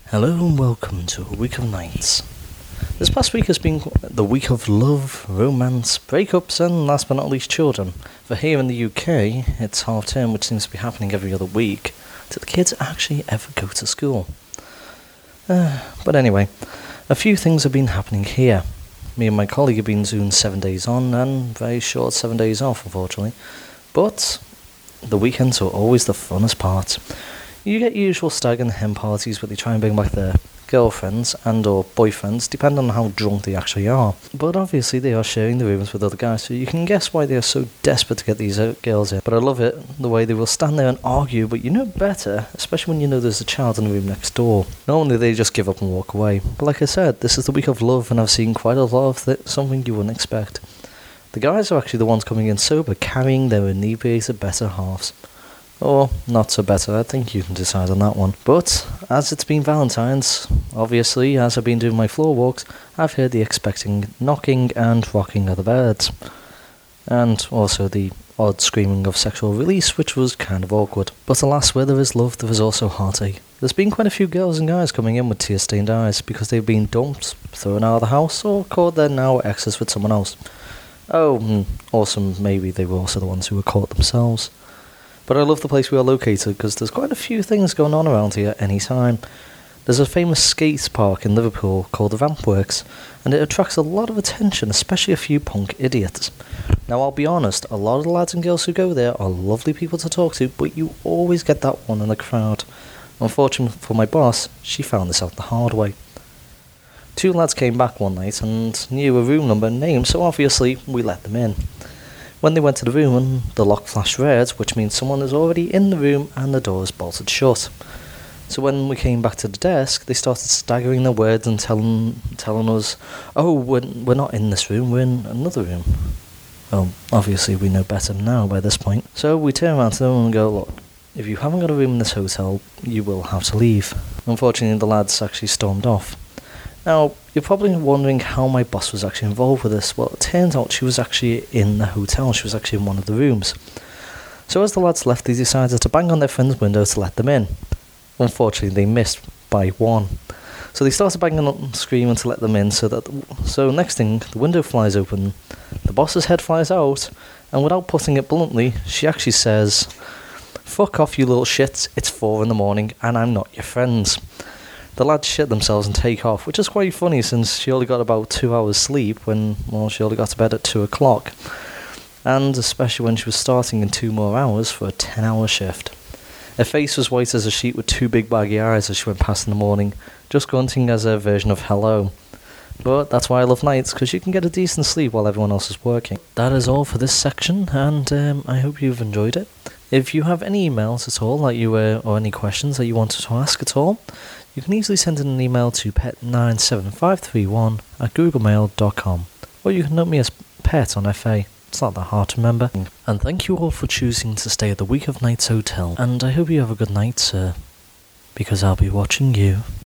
Hello and welcome to a week of nights. This past week has been the week of love, romance, breakups and last but not least children. For here in the UK, it's half term, which seems to be happening every other week. Do the kids actually ever go to school? But anyway, a few things have been happening here. Me and my colleague have been doing 7 days on and very short 7 days off, unfortunately. But the weekends are always the funnest part. You get your usual stag and hen parties where they try and bring back their girlfriends and or boyfriends, depending on how drunk they actually are. But obviously they are sharing the rooms with other guys, so you can guess why they are so desperate to get these girls in. But I love it, the way they will stand there and argue, but you know better, especially when you know there's a child in the room next door. Normally they just give up and walk away. But like I said, this is the week of love and I've seen quite a lot of something you wouldn't expect. The guys are actually the ones coming in sober, carrying their inebriated better halves. Or not so better, I think you can decide on that one. But as it's been Valentine's, obviously, as I've been doing my floor walks, I've heard the expecting knocking and rocking of the beds. And also the odd screaming of sexual release, which was kind of awkward. But alas, where there is love, there is also heartache. There's been quite a few girls and guys coming in with tear-stained eyes because they've been dumped, thrown out of the house, or caught their now exes with someone else. Oh, also maybe they were also the ones who were caught themselves. But I love the place we are located because there's quite a few things going on around here at any time. There's a famous skate park in Liverpool called the Vampworks, and it attracts a lot of attention, especially a few punk idiots. Now I'll be honest, a lot of the lads and girls who go there are lovely people to talk to, but you always get that one in the crowd. Unfortunately for my boss, she found this out the hard way. Two lads came back one night and knew a room number and name, so obviously we let them in. When they went to the room, and the lock flashed red, which means someone is already in the room and the door is bolted shut. So when we came back to the desk, they started staggering their words and telling us, "Oh, we're not in this room, we're in another room." Well, obviously we know better now by this point. So we turn around to them and go, "Look, if you haven't got a room in this hotel, you will have to leave." Unfortunately, the lads actually stormed off. Now, you're probably wondering how my boss was actually involved with this. Well, it turns out she was actually in the hotel. She was actually in one of the rooms. So as the lads left, they decided to bang on their friend's window to let them in. Unfortunately, they missed by one. So they started banging on and screaming to let them in. So next thing, the window flies open, the boss's head flies out, and without putting it bluntly, she actually says, "Fuck off, you little shits, it's 4 a.m, and I'm not your friends." The lads shit themselves and take off, which is quite funny since she only got about 2 hours sleep when, well, she only got to bed at 2 o'clock. And especially when she was starting in 2 more hours for a 10-hour shift. Her face was white as a sheet with 2 big baggy eyes as she went past in the morning, just grunting as her version of hello. But that's why I love nights, because you can get a decent sleep while everyone else is working. That is all for this section, and I hope you've enjoyed it. If you have any emails at all or any questions that you wanted to ask at all, you can easily send in an email to pet97531@googlemail.com, or you can note me as Pet on FA. It's not that hard to remember. And thank you all for choosing to stay at the Week of Nights Hotel, and I hope you have a good night, sir, because I'll be watching you.